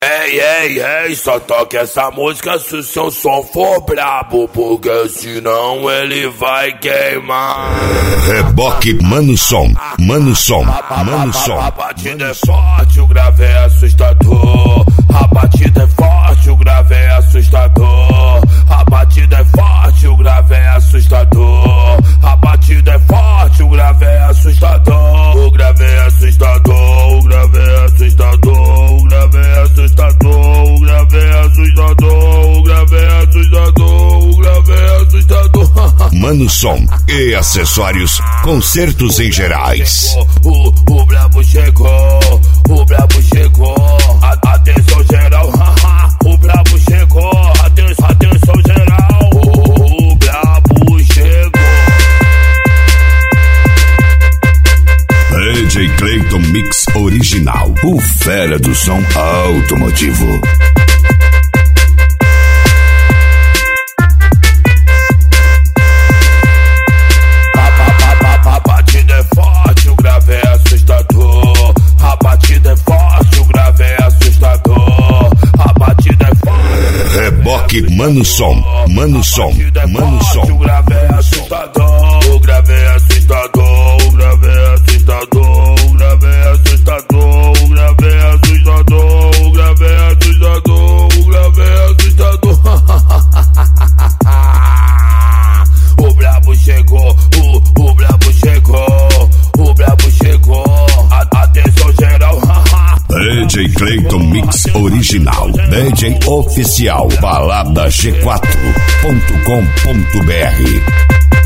Ei, só toca essa música se o seu som for brabo, porque senão ele vai queimar. Reboque Mano Som. A batida é forte, o grave é assustador. A batida é forte, o grave é assustador. A batida é forte, o grave é assustador. A batida é forte, o grave é assustador. O grave é assustador, o grave é assustador. O grave é assustador, o grave é assustador. O grave é assustador, o grave é assustador. Mano Som e acessórios, concertos em gerais. O brabo chegou, o brabo chegou. Atenção geral, o brabo chegou. Atenção geral, o brabo chegou. DJ Clayton Mix Original, o fera do som automotivo. A batida é forte, o grave é assustador. A batida é forte, o grave é assustador. A batida é forte. Reboque Mano Som. O grave é assustador. O grave é assustador. O grave é assustador. O grave é assustador. O grave é assustador. O grave é assustador. O grave é assustador. O brabo chegou. O brabo chegou. O brabo chegou. Atenção geral. DJ Clayton Mix Original, DJ oficial, balada G4.com.br.